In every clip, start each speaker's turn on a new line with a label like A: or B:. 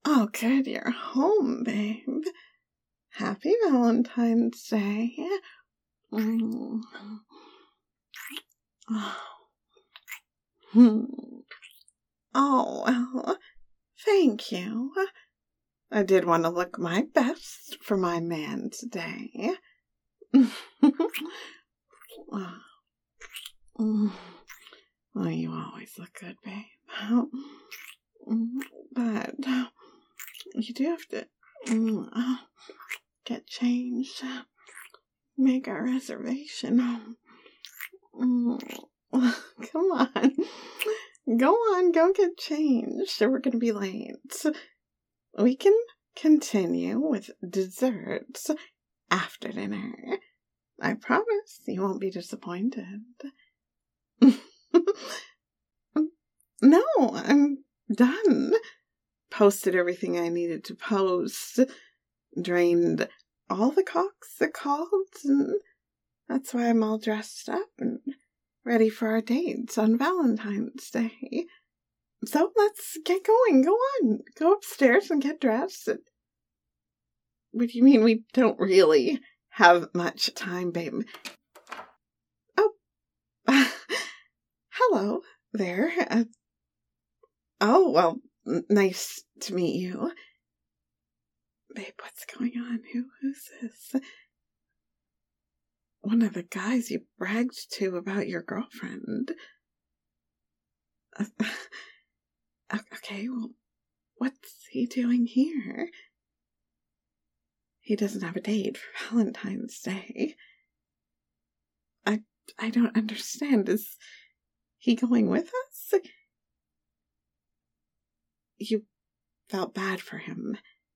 A: Oh, good, you're home, babe. Happy Valentine's Day. Mm. Oh, well, thank you. I did want to look my best for my man today. Well, you always look good, babe. But you do have to get changed. Make our reservation. Come on. Go get changed. We're going to be late. We can continue with desserts after dinner. I promise you won't be disappointed. No, I'm done. Posted everything I needed to post. Drained all the cocks that called, and that's why I'm all dressed up and ready for our dates on Valentine's Day. So let's get going. Go on. Go upstairs and get dressed. What do you mean we don't really have much time, babe? Oh. Hello there. Oh, well, nice to meet you. Babe, what's going on? Who's this? One of the guys you bragged to about your girlfriend. Okay, well, what's he doing here? He doesn't have a date for Valentine's Day. I don't understand. Is he going with us? You felt bad for him.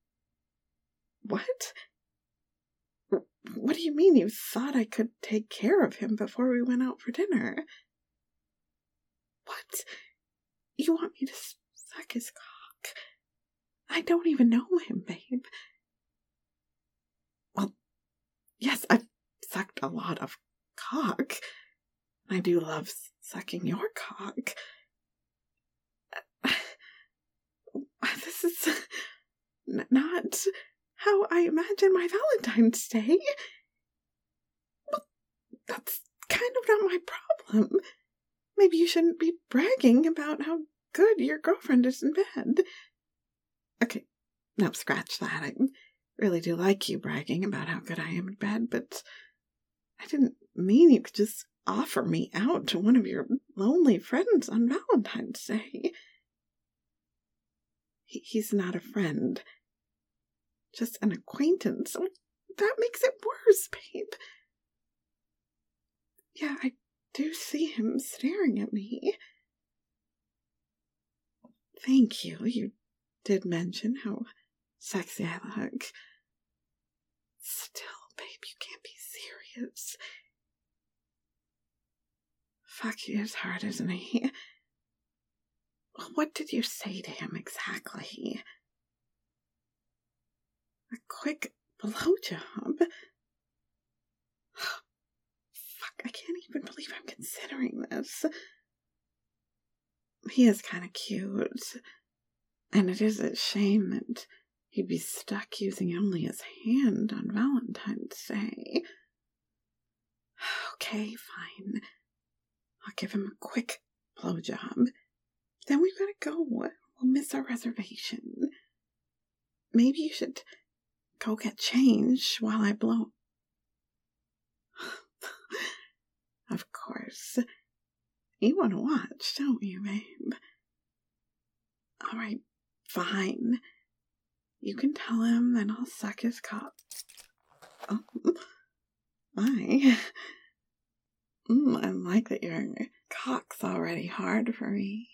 A: What? What do you mean you thought I could take care of him before we went out for dinner? What? You want me to suck his cock? I don't even know him, babe. Well, yes, I've sucked a lot of cock. I do love sucking your cock. This is not how I imagine my Valentine's Day. Well, that's kind of not my problem. Maybe you shouldn't be bragging about how good your girlfriend is in bed. Okay, no, scratch that. I really do like you bragging about how good I am in bed, but I didn't mean you could just offer me out to one of your lonely friends on Valentine's Day. He's not a friend. Just an acquaintance. That makes it worse, babe. Yeah, I do see him staring at me. Thank you. You did mention how sexy I look. Still, babe, you can't be serious. Fuck, he is hard, isn't he? What did you say to him exactly? A quick blowjob? Fuck, I can't even believe I'm considering this. He is kind of cute. And it is a shame that he'd be stuck using only his hand on Valentine's Day. Okay, fine. I'll give him a quick blowjob. Then we've got to go. We'll miss our reservation. Maybe you should go get changed while I blow. Of course. You want to watch, don't you, babe? All right, fine. You can tell him, and I'll suck his cock. Oh, my. I like that your cock's already hard for me.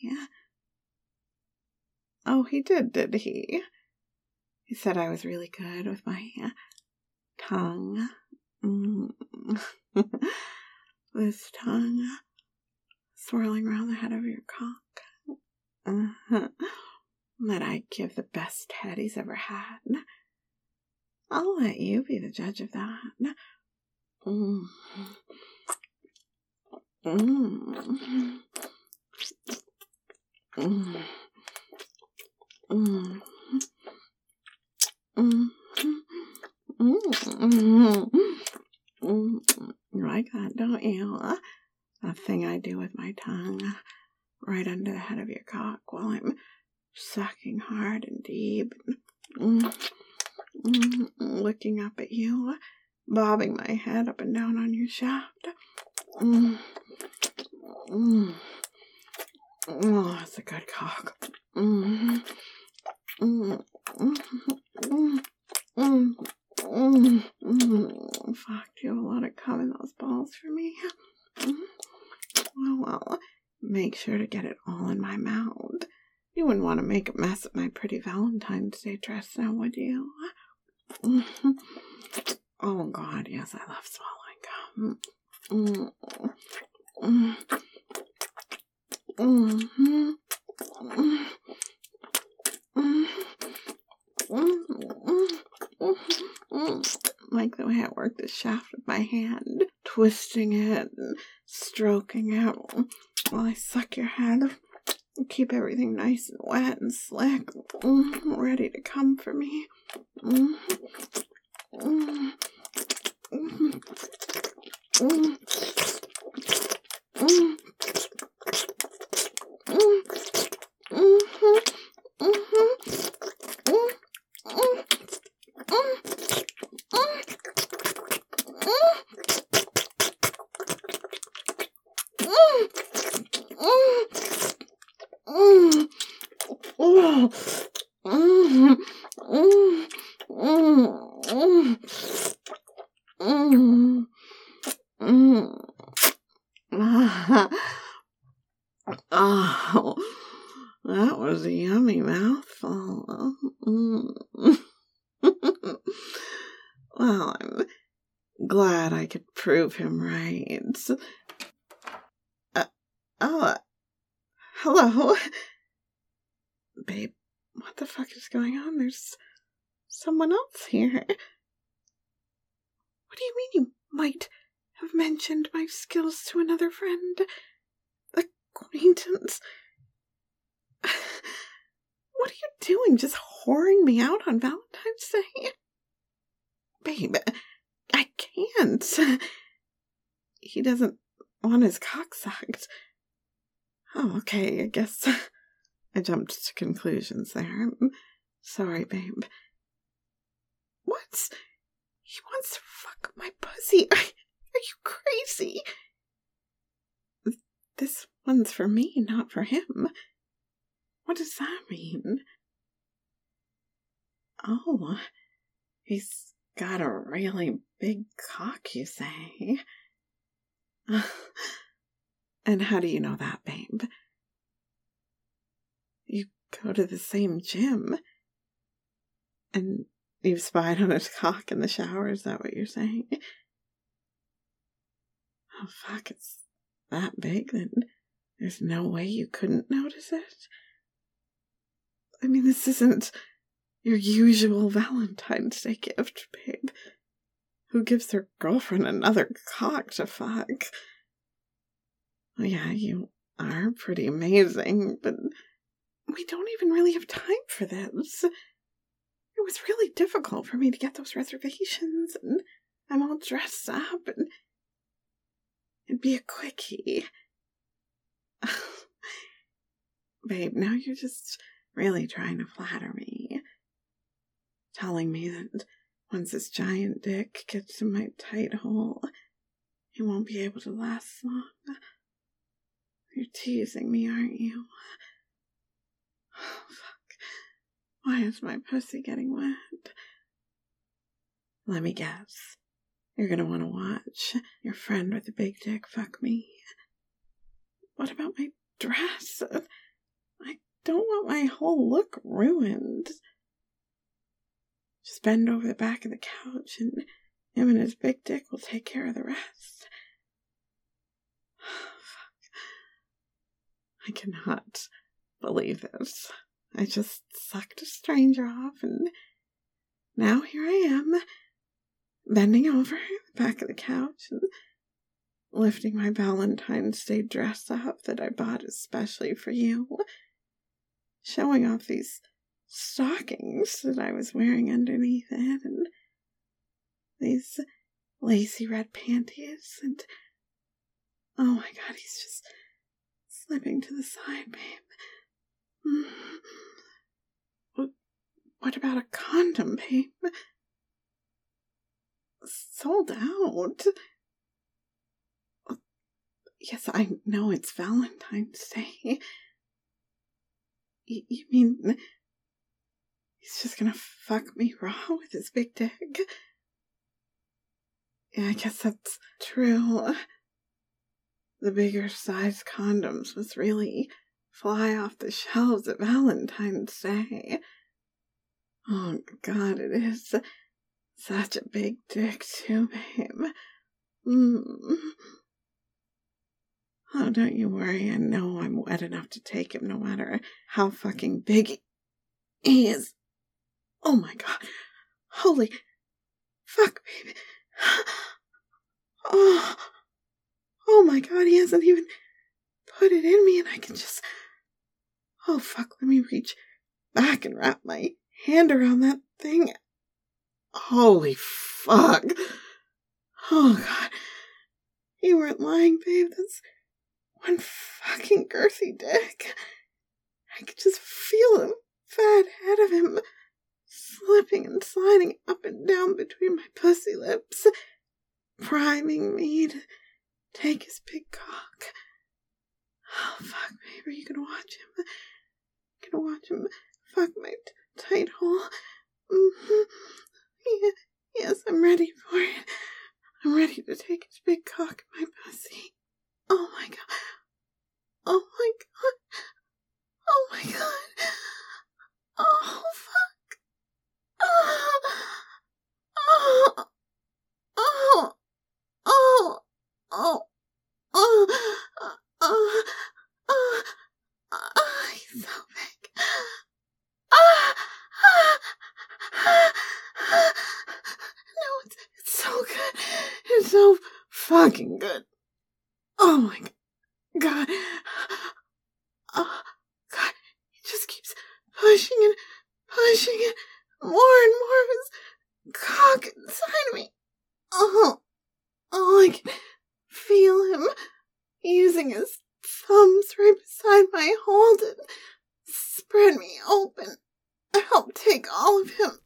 A: Oh, he did he? He said I was really good with my tongue. This tongue swirling around the head of your cock. That I give the best head he's ever had. I'll let you be the judge of that. You like that, don't you? That thing I do with my tongue right under the head of your cock while I'm sucking hard and deep and looking up at you, bobbing my head up and down on your shaft. Oh, that's a good cock. Fuck, do you have a lot of cum in those balls for me? Well, make sure to get it all in my mouth. You wouldn't want to make a mess of my pretty Valentine's Day dress now, would you? Oh, God, yes, I love swallowing cum. Like the way I work the shaft of my hand, twisting it and stroking it while I suck your head. Keep everything nice and wet and slick, ready to come for me. Oh, that was a yummy mouthful. Well, I'm glad I could prove him right. Hello? Babe, what the fuck is going on? There's someone else here. What do you mean you might have mentioned my skills to another friend? Acquaintance? What are you doing? Just whoring me out on Valentine's Day? Babe, I can't. He doesn't want his cock sucked. Oh, okay, I guess I jumped to conclusions there. Sorry, babe. What? He wants to fuck my pussy. Are you crazy? This one's for me, not for him. What does that mean? Oh, he's got a really big cock, you say? And how do you know that, babe? You go to the same gym, and you've spied on his cock in the shower, is that what you're saying? Oh, fuck, it's that big, then there's no way you couldn't notice it? I mean, this isn't your usual Valentine's Day gift, babe. Who gives their girlfriend another cock to fuck? Oh, yeah, you are pretty amazing, but we don't even really have time for this. It was really difficult for me to get those reservations, and I'm all dressed up, and it'd be a quickie. Babe, now you're just really trying to flatter me. Telling me that once this giant dick gets in my tight hole, he won't be able to last long. You're teasing me, aren't you? Oh, fuck. Why is my pussy getting wet? Let me guess. You're gonna want to watch your friend with the big dick fuck me. What about my dress? I don't want my whole look ruined. Just bend over the back of the couch and him and his big dick will take care of the rest. Fuck. I cannot believe this. I just sucked a stranger off, and now here I am, bending over the back of the couch and lifting my Valentine's Day dress up that I bought especially for you, showing off these stockings that I was wearing underneath it, and these lacy red panties, and oh my God, he's just slipping to the side, babe. What about a condom, babe? Sold out. Yes, I know it's Valentine's Day. You mean he's just gonna fuck me raw with his big dick? Yeah, I guess that's true. The bigger size condoms must really fly off the shelves at Valentine's Day. Oh, God, it is such a big dick, too, babe. Oh, don't you worry. I know I'm wet enough to take him no matter how fucking big he is. Oh, my God. Holy fuck, baby. Oh, my God, he hasn't even put it in me, and I can just... Oh, fuck, let me reach back and wrap my hand around that thing. Holy fuck. Oh, God. You weren't lying, babe. That's one fucking girthy dick. I could just feel the fat head of him slipping and sliding up and down between my pussy lips, priming me to take his big cock. Oh, fuck, babe. Are you gonna watch him? Gonna watch him fuck my tight hole? Yeah, yes, I'm ready for it. I'm ready to take his big cock in my pussy. Oh my God. Oh my God. Oh my God. Oh, fuck. Oh. Oh. Oh. Oh. Oh. Oh. Oh. He's so big. No, it's so good. It's so fucking good. Oh my God. Oh, God. He just keeps pushing and more and more of his cock inside me. Oh, I can feel him using his thumbs right beside my hole to spread me open. Help take all of him.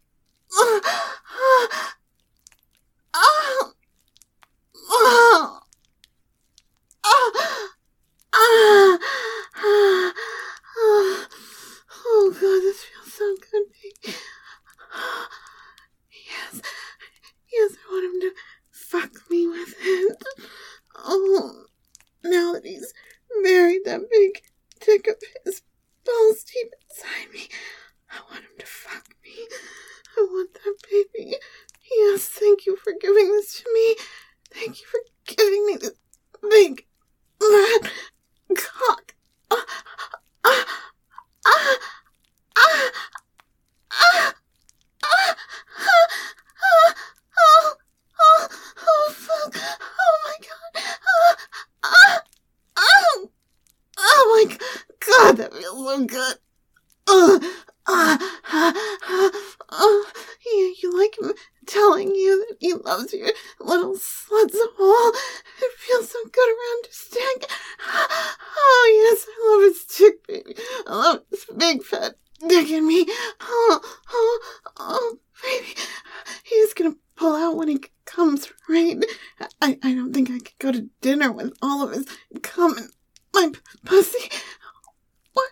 A: Oh God, this feels so good, baby. Yes, I want him to fuck me with it. Oh, now that he's buried that big dick of his balls deep inside me, I want him to fuck me. I want that baby. Yes, thank you for giving this to me. Thank you for giving me this big fat cock. Oh, fuck. Oh, my God. Oh, my God, that feels so good. You like him telling you that he loves your little slut's hole? It feels so good around his dick. Oh, yes, I love his dick, baby. I love his big fat dick in me. Oh, baby. He's gonna pull out when he comes, right? I don't think I could go to dinner with all of his cum in my pussy. What?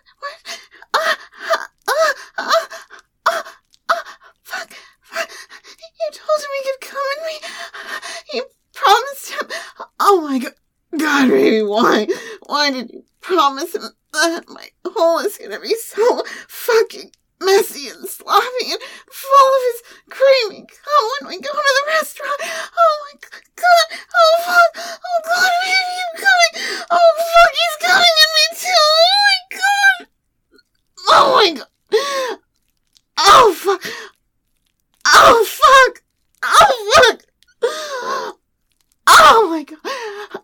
A: Fuck. You told him he could come in me. You promised him. Oh my God, baby, why? Why did you promise him that? My hole is gonna be so fucking messy and sloppy and full of his creamy cum when we go to the restaurant. Oh my God. Oh fuck. Oh God, baby, I'm coming. Oh fuck, he's coming in me too. Oh my God. Oh fuck. Oh fuck. Oh fuck. Oh my God.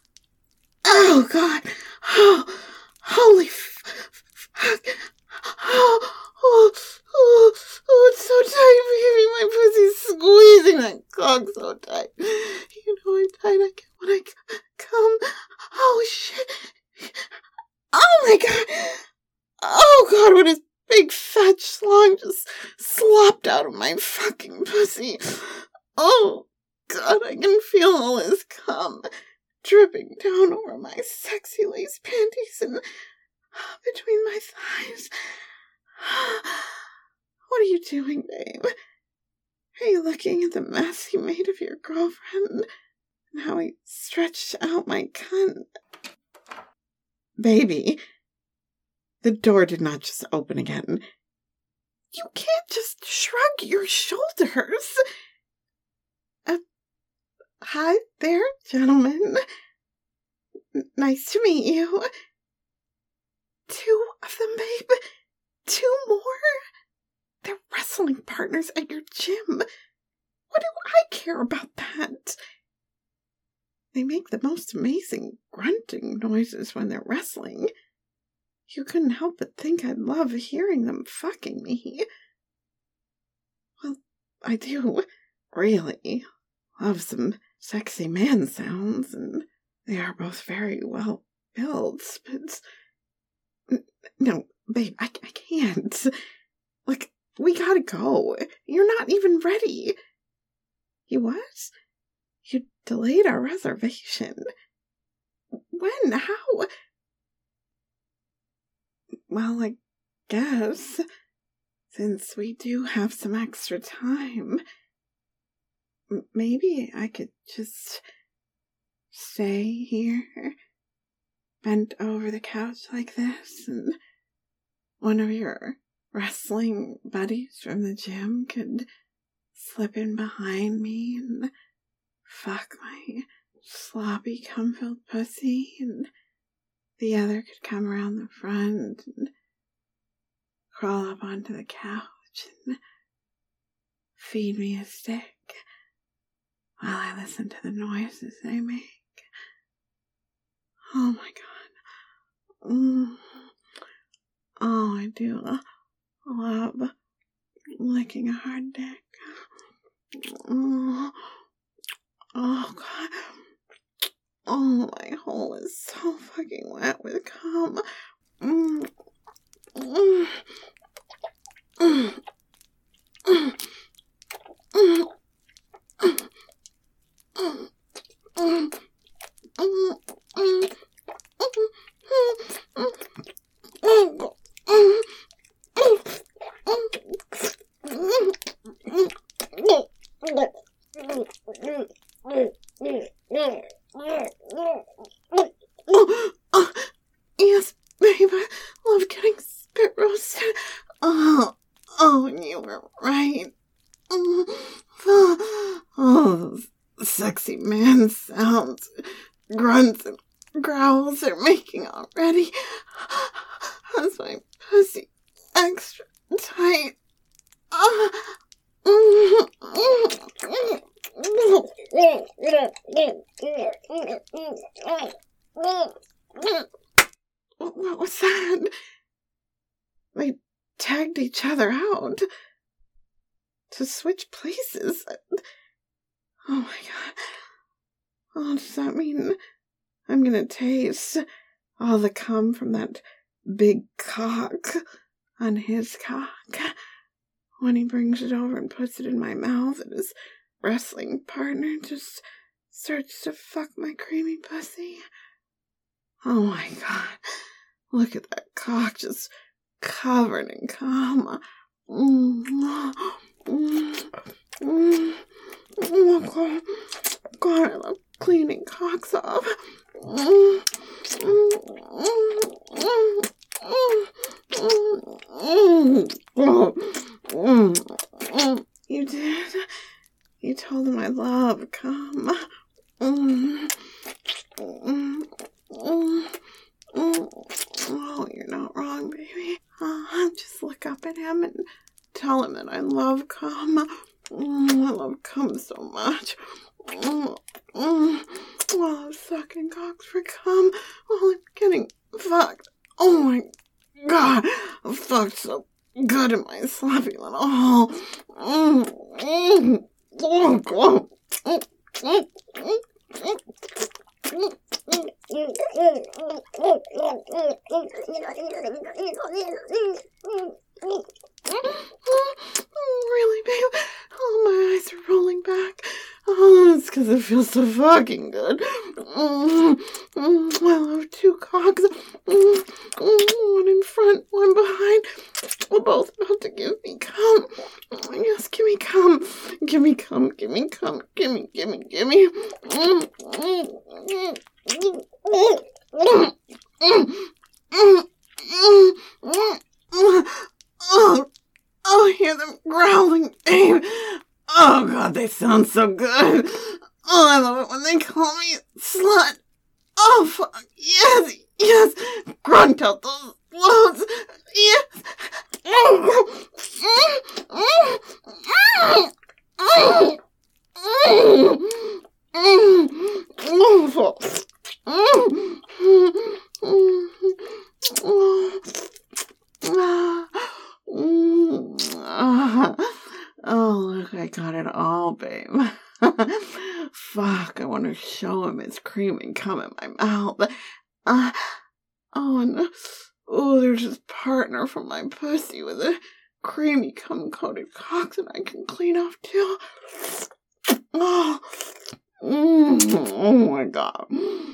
A: Oh God. Oh, holy fuck. It's so tight, baby. My pussy's squeezing that cock so tight. You know how tight I get when I come. Oh, shit. Oh, my God. Oh, God, what his big fat schlong just slopped out of my fucking pussy. Oh, God, I can feel all his cum dripping down over my sexy lace panties and between my thighs. What are you doing, babe? Are you looking at the mess you made of your girlfriend and how he stretched out my cunt? Baby, the door did not just open again. You can't just shrug your shoulders. Hi there, gentlemen. Nice to meet you. 2 of them, babe. 2 more? They're wrestling partners at your gym. What do I care about that? They make the most amazing grunting noises when they're wrestling. You couldn't help but think I'd love hearing them fucking me. Well, I do, really, love some sexy man sounds, and they are both very well built, but... No, babe, I can't. Look, we gotta go. You're not even ready. You what? You delayed our reservation. When? How? Well, I guess, since we do have some extra time, maybe I could just stay here, bent over the couch like this, and one of your wrestling buddies from the gym could slip in behind me and fuck my sloppy, cum-filled pussy, and the other could come around the front and crawl up onto the couch and feed me a stick while I listen to the noises they make. Oh my God. Oh, I do love licking a hard dick. Oh God. Oh, my hole is so fucking wet with cum. Yes, babe, I love getting spit roasted. Oh, and you were right. Oh, those sexy man sounds, grunts and growls they're making already. How's my pussy extra tight? What was that? They tagged each other out to switch places. Oh my God. Oh, does that mean I'm gonna taste all the cum from that big cock on his cock when he brings it over and puts it in my mouth and his wrestling partner just starts to fuck my creamy pussy? Oh my God. Look at that cock just covered in cum. Oh God, I love cleaning cocks off. You did? You told him I love cum. Oh, you're not wrong, baby. Just look up at him and tell him that I love cum. I love cum so much. I'm sucking cocks for cum while I'm getting fucked. Oh my God, fucked so good in my sloppy little hole. Oh, God. Really, babe? Oh, my eyes are rolling back. Oh, it's because it feels so fucking good. I love two cocks. One in front, one behind. We're both about to give me cum. Yes, give me cum. Give me cum. Give me cum. Give me. Oh, I hear them growling, babe. Oh, God, they sound so good. Oh, I love it when they call me slut. Oh, fuck. Yes. Grunt out those loads. Yes. Oh, look, I got it all, babe. Fuck, I want to show him his cream and cum in my mouth. There's his partner from my pussy with a creamy cum-coated cock that I can clean off too. Oh my God.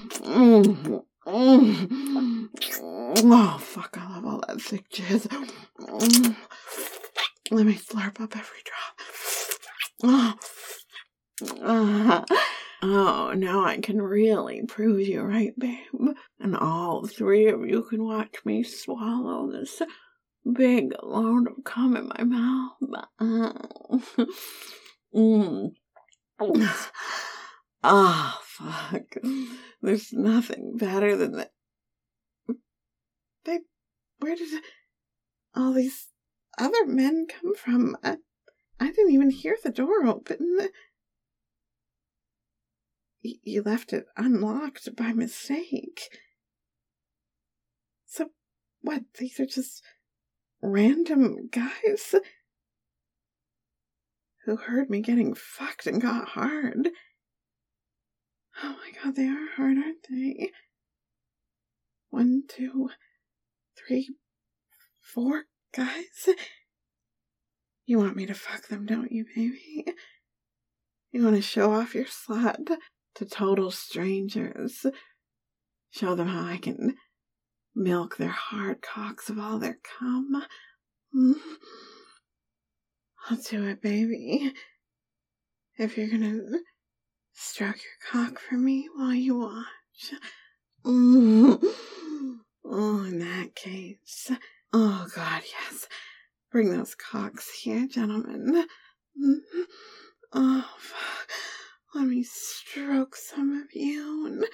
A: Oh, fuck, I love all that thick jizz. Let me slurp up every drop. Oh, now I can really prove you right, babe. And all three of you can watch me swallow this big load of cum in my mouth. Oh, fuck. There's nothing better than that. Babe, where did all these other men come from? I didn't even hear the door open. You left it unlocked by mistake. So, what, these are just random guys who heard me getting fucked and got hard? Oh my God, they are hard, aren't they? 1, 2, 3, 4 guys? You want me to fuck them, don't you, baby? You want to show off your slut to total strangers? Show them how I can milk their hard cocks of all their cum? I'll do it, baby. If you're gonna stroke your cock for me while you watch. Oh, in that case. Oh, God, yes. Bring those cocks here, gentlemen. Oh, fuck. Let me stroke some of you and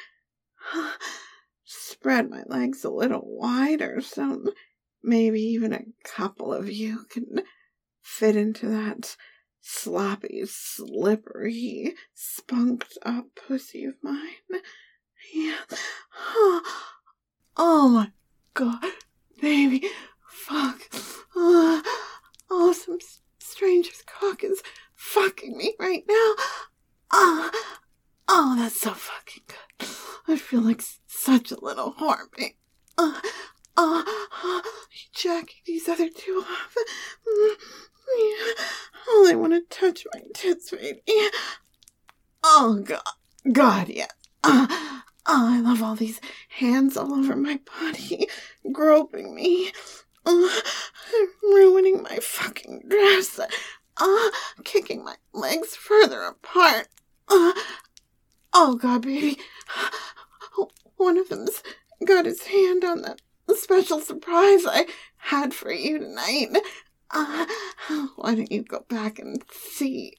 A: spread my legs a little wider so maybe even a couple of you can fit into that sloppy, slippery, spunked up pussy of mine. Yeah. Oh my God, baby. Fuck. Some stranger's cock is fucking me right now. Oh, that's so fucking good. I feel like such a little whore, babe. Jackie these other two off. Oh, they want to touch my tits, baby. Oh, God, yeah. I love all these hands all over my body, groping me. Ruining my fucking dress. Kicking my legs further apart. Oh, God, baby. One of them's got his hand on that special surprise I had for you tonight. Why don't you go back and see?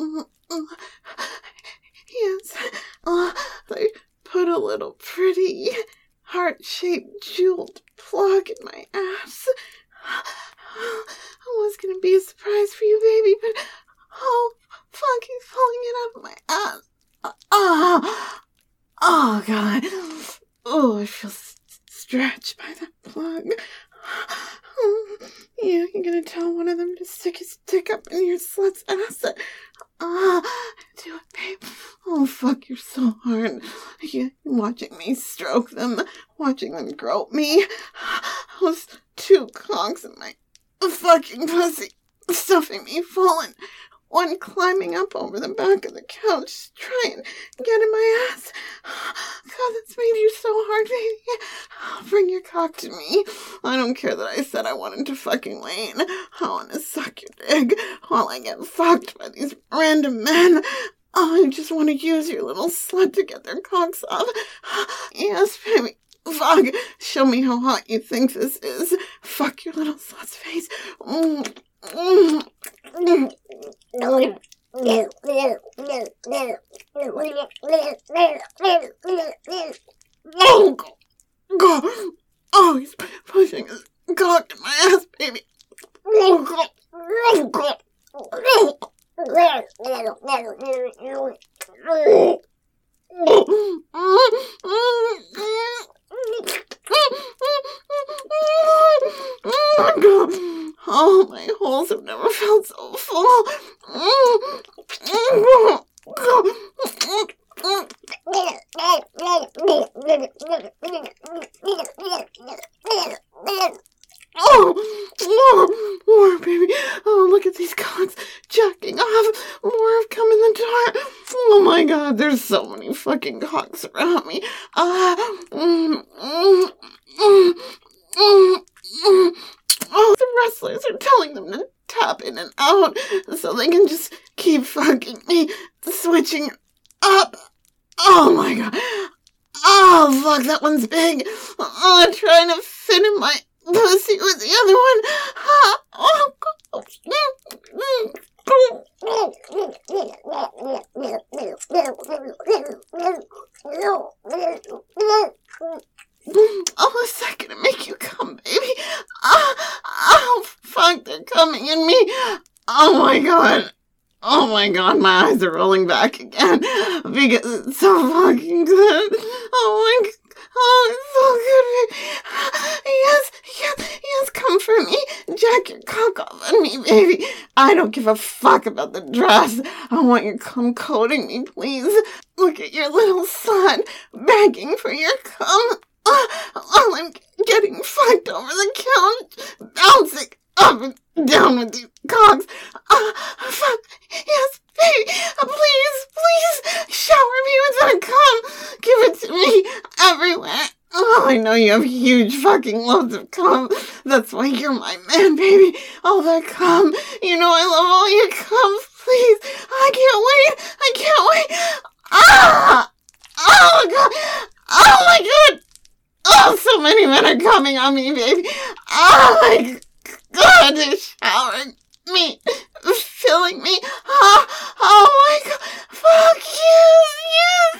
A: Yes. They put a little pretty heart-shaped jeweled plug in my ass. It was gonna be a surprise for you, baby, but oh, fuck, he's pulling it out of my ass. Oh, God. Oh, I feel stretched by that plug. you gonna tell one of them to stick his dick up in your slut's ass? Do it, babe. Oh, fuck, you're so hard. You're watching me stroke them, watching them grope me. Those 2 cocks in my fucking pussy, stuffing me full, and one climbing up over the back of the couch to try and get in my ass. God, that's made you so hard, baby. Bring your cock to me. I don't care that I said I wanted to fucking Wayne. I want to suck your dick while I get fucked by these random men. I just want to use your little slut to get their cocks off. Yes, baby. Fuck. Show me how hot you think this is. Fuck your little slut's face. Oh, he's pushing his cock in my ass, baby. Oh, my holes have never felt so full. More, baby. Oh, look at these cocks jacking off. More have come in the door. Oh my God, there's so many fucking cocks around me. Oh, the wrestlers are telling them to tap in and out so they can just keep fucking me, switching up. Oh my God. Oh, fuck, that one's big. Oh, trying to fit in my pussy with the other one. Oh, God. Oh, a second to make you come, baby. Oh, fuck, they're coming in me. Oh my God. Oh my God, my eyes are rolling back again because it's so fucking good. Oh my God. Oh, it's so good, baby. Yes, come for me. Jack your cock off on me, baby. I don't give a fuck about the dress. I want your cum coating me, please. Look at your little son begging for your cum while I'm getting fucked over the couch, bouncing up and down with these cocks. Fuck. Yes, baby. Please, shower me with that cum. Give it to me everywhere. Oh, I know you have huge fucking loads of cum. That's why you're my man, baby. All that cum. You know I love all your cum. Please. I can't wait. Oh, my God. Oh, my God. Oh, so many men are coming on me, baby. Oh, my God. They're showering me, filling me. Oh, my God. Fuck yes.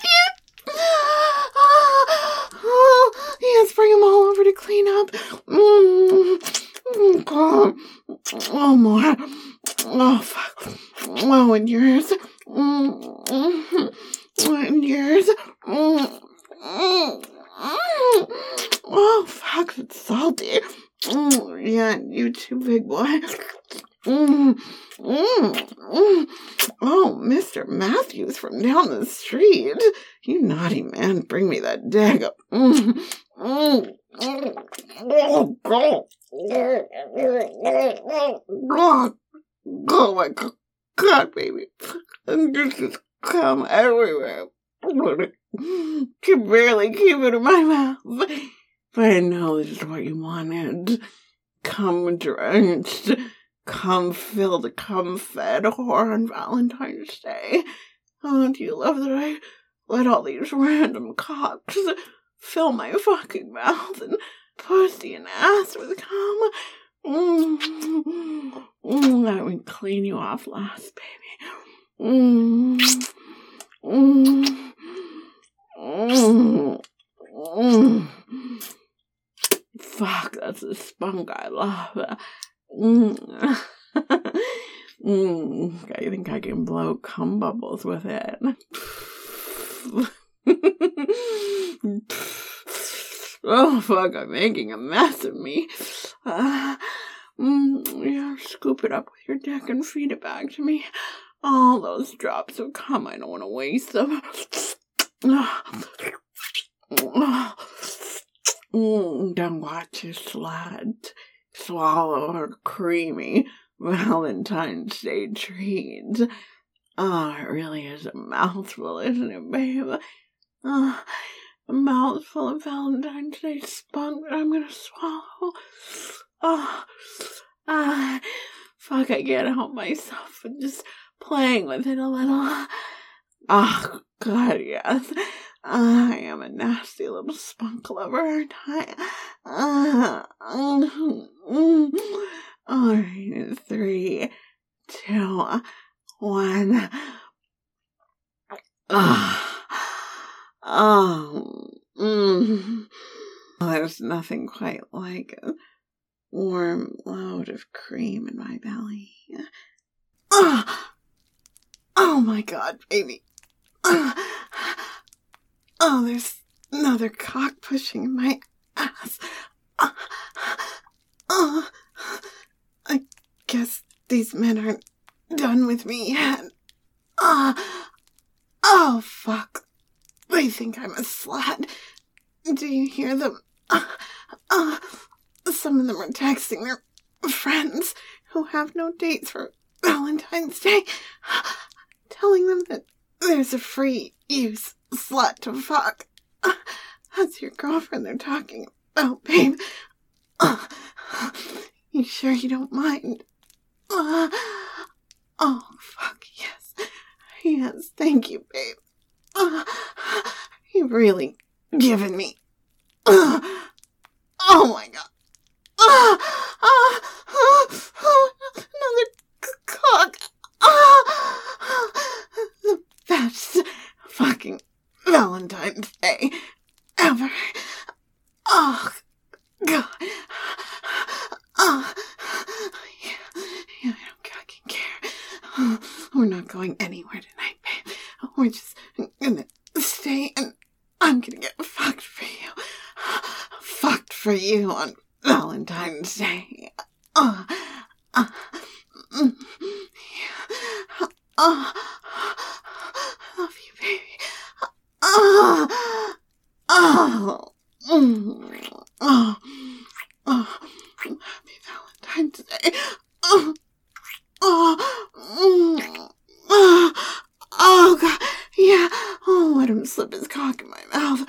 A: Yes, bring them all over to clean up. Oh, more. Oh, fuck. Oh, and yours. And yours. Oh, fuck, it's salty. Yeah, and you too, big boy. Oh, Mr. Matthews from down the street. You naughty man, bring me that dagger. Oh my God, baby. This is cum everywhere. Can barely keep it in my mouth. But I know this is what you wanted. Cum drenched, cum filled, cum fed whore on Valentine's Day. Oh, do you love that I let all these random cocks fill my fucking mouth and pussy and ass with cum? Let me clean you off last, baby. Fuck, that's the spunk I love. I think I can blow cum bubbles with it. Oh, fuck, I'm making a mess of me. Yeah, scoop it up with your dick and feed it back to me. All those drops of cum, I don't want to waste them. Don't watch your slut swallow her creamy Valentine's Day treat. Oh, it really is a mouthful, isn't it, babe? A mouthful of Valentine's Day spunk that I'm gonna swallow. Fuck, I can't help myself with just playing with it a little. Oh, God, yes. I am a nasty little spunk lover, aren't I? Alright, 3, 2, 1. There's nothing quite like a warm load of cream in my belly. Oh my God, baby. There's another cock pushing in my ass. I guess these men aren't done with me yet. Oh, fuck. They think I'm a slut. Do you hear them? Some of them are texting their friends who have no dates for Valentine's Day, telling them that there's a free use slut to fuck. That's your girlfriend they're talking about, babe. You sure you don't mind? Oh, fuck, yes. Yes, thank you, babe. You've really given me. Oh my God. Another cock. The best fucking Valentine's Day ever. Oh, God. Yeah, I don't fucking care. We're not going anywhere tonight, babe. We're just gonna stay and I'm gonna get fucked for you. Fucked for you on Valentine's Day. I love you, baby. Happy Valentine's Day. Oh, God. Yeah. Oh, let him slip his cock in my mouth.